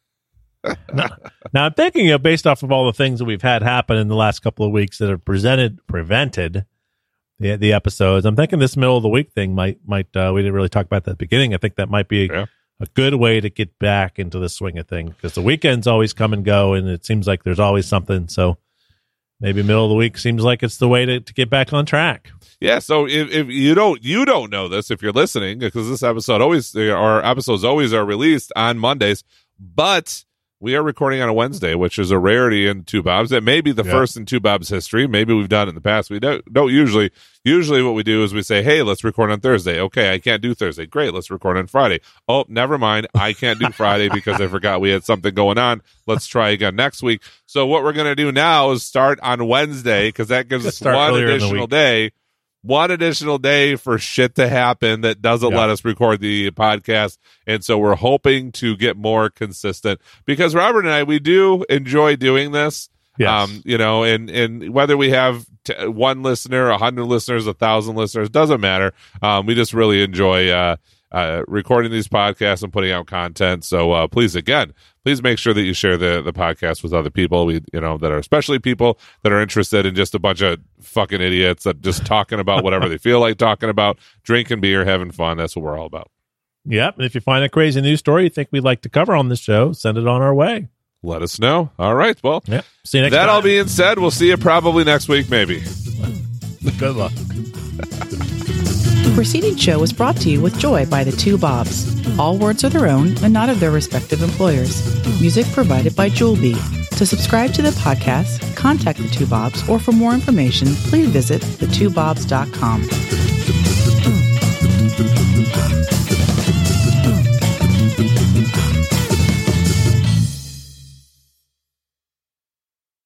Now I'm thinking, you know, based off of all the things that we've had happen in the last couple of weeks that have presented prevented the the episodes, I'm thinking this middle of the week thing might might uh, we didn't really talk about that at the beginning. I think that might be a, Yeah. a good way to get back into the swing of thing because the weekends always come and go, and it seems like there's always something. So maybe middle of the week seems like it's the way to, to get back on track. Yeah, so if, if you don't you don't know this if you're listening because this episode always our episodes always are released on Mondays, but we are recording on a Wednesday, which is a rarity in Two Bobs. It may be the Yeah. first in Two Bobs history. Maybe we've done it in the past. We don't don't usually usually what we do is we say, "Hey, let's record on Thursday." Okay, I can't do Thursday. Great, let's record on Friday. Oh, never mind. I can't do Friday because I forgot we had something going on. Let's try again next week. So what we're going to do now is start on Wednesday because that gives us Start one earlier in the additional week. day. One additional day for shit to happen that doesn't Yeah. let us record the podcast. And so we're hoping to get more consistent because Robert and I, we do enjoy doing this. Yes. Um, you know, and, and whether we have t- one listener, a hundred listeners, a thousand listeners, doesn't matter. Um, we just really enjoy, uh, uh, recording these podcasts and putting out content. So, uh, please, again, please make sure that you share the, the podcast with other people, we, you know, that are especially people that are interested in just a bunch of fucking idiots that just talking about whatever they feel like talking about, drinking beer, having fun. That's what we're all about. Yep. And if you find a crazy news story you think we'd like to cover on this show, send it on our way. Let us know. All right. Well, yep. See you next that time. all being said, we'll see you probably next week, maybe. Good luck. The preceding show was brought to you with joy by the Two Bobs. All words are their own and not of their respective employers. Music provided by Jewel Bee. To subscribe to the podcast, contact the Two Bobs, or for more information, please visit the two bobs dot com.